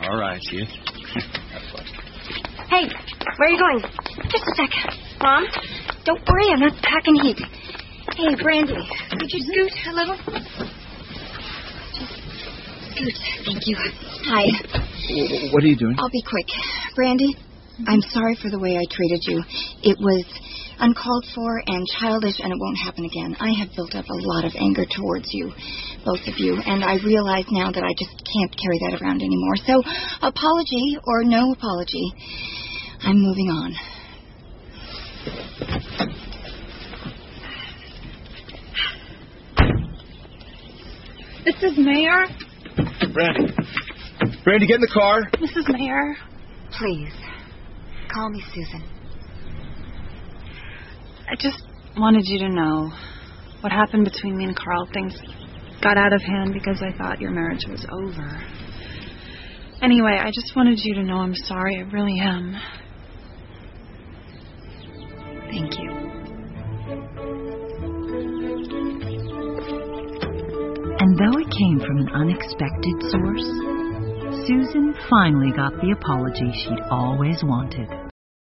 All right, you. Hey, where are you going? Just a sec. Mom, don't worry, I'm not packing heat. Hey, Brandy, could you scoot a little? Just scoot, thank you. Hi. What are you doing? I'll be quick. Brandy, I'm sorry for the way I treated you. It was uncalled for and childish, and it won't happen again. I have built up a lot of anger towards you, both of you, and I realize now that I just can't carry that around anymore. So, apology or no apology, I'm moving on. Mrs. Mayer? Brandy. Brandy, get in the car. Mrs. Mayer? Please, call me Susan. I just wanted you to know what happened between me and Carl. Things got out of hand because I thought your marriage was over. Anyway, I just wanted you to know I'm sorry. I really am. Thank you. And though it came from an unexpected source, Susan finally got the apology she'd always wanted.